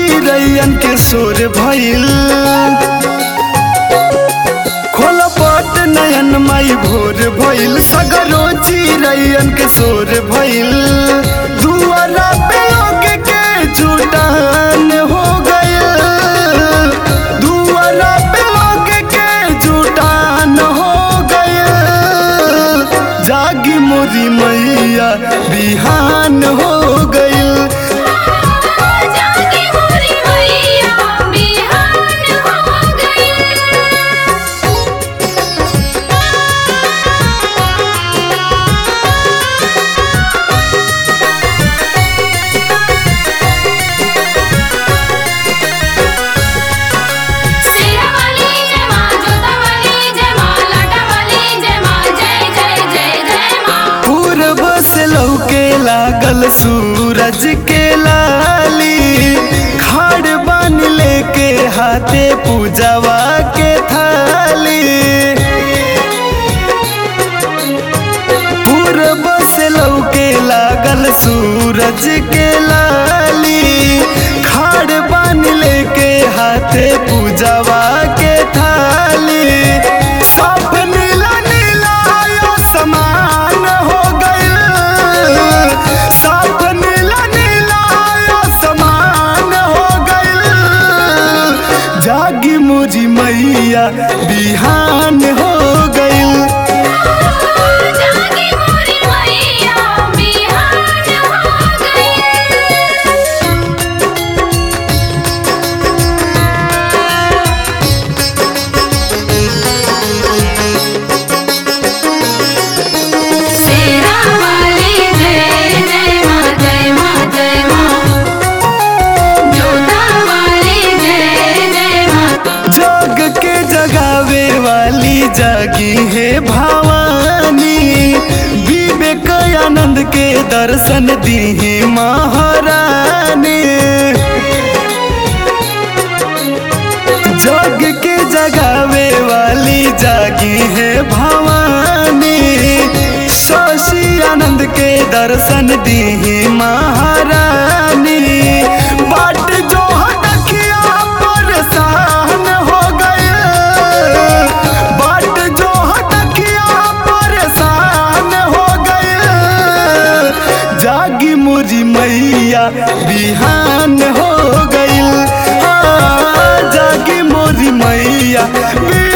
चिड़ैयन के शोर भइल। खोल पट नयन माई भोर भइल, सगरो चिड़ैयन के शोर भइल। दुआरा पे लोग के जुटान हो गइल, दुआरा पे लोग के जुटान हो गइल। जागी मोरी मैया बिहान हो गइल। लौके लागल सूरज के लाली, खाड़ बान लेके हाथे पूजवा के थाली। पूरब से लौके लागल सूरज के लाली, खाड़ बान लेके हाथे पूजवा के थाली। सब नीला नीला समान हो गइल, सब नीला नीला समान हो गइल। जागी मोरी मैया बिहान हो गइल। जगावे वाली जागी है भवानी, विवेक आनंद के दर्शन दी है महारानी। जग के जगावे वाली जागी है भवानी, शशि आनंद के दर्शन दी है महारानी। बाट जो हटकिया परेशान हो गए, बाट जो हटकिया परेशान हो गए। जागी मोरी मैया बिहान हो गइल, जागी मोरी मैया।